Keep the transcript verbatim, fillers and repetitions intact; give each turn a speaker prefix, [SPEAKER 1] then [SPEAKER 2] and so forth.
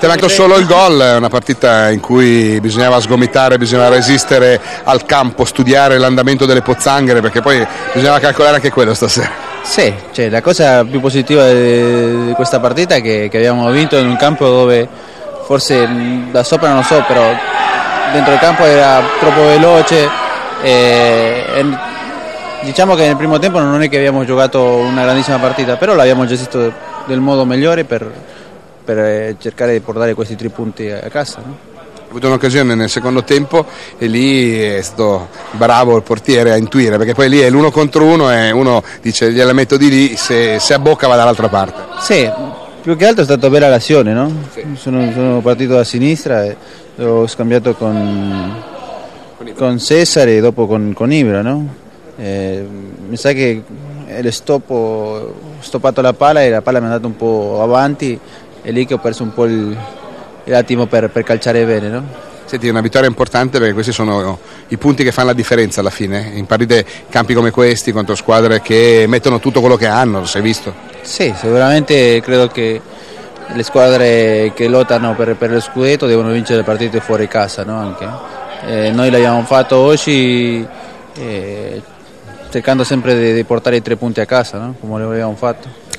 [SPEAKER 1] Ti è mancato solo il gol, è una partita in cui bisognava sgomitare, bisognava resistere al campo, studiare l'andamento delle pozzanghere, perché poi bisognava calcolare anche quello stasera.
[SPEAKER 2] Sì, cioè, la cosa più positiva di, di questa partita è che, che abbiamo vinto in un campo dove forse da sopra non lo so, però dentro il campo era troppo veloce e, e diciamo che nel primo tempo non è che abbiamo giocato una grandissima partita, però l'abbiamo gestito del modo migliore per, per cercare di portare questi tre punti a casa, no?
[SPEAKER 1] Ho avuto un'occasione nel secondo tempo e lì è stato bravo il portiere a intuire, perché poi lì è l'uno contro uno e uno dice gliela metto di lì, se, se abbocca va dall'altra parte.
[SPEAKER 2] Sì, più che altro è stata bella l'azione, no? Sì. Sono, sono partito da sinistra e ho scambiato con, con Cesare e dopo con, con Ibra, no? Eh, mi sa che il stop, ho stoppato la palla e la palla mi è andata un po' avanti, è lì che ho perso un po' il l'attimo per, per calciare bene, no?
[SPEAKER 1] Senti, è una vittoria importante perché questi sono i punti che fanno la differenza alla fine, in partite, campi come questi contro squadre che mettono tutto quello che hanno, lo sai visto?
[SPEAKER 2] Sì, sicuramente credo che le squadre che lottano per, per lo scudetto devono vincere le partite fuori casa, no? Anche. Eh, noi l'abbiamo fatto oggi eh, cercando sempre di, di portare i tre punti a casa, no? Come lo abbiamo fatto.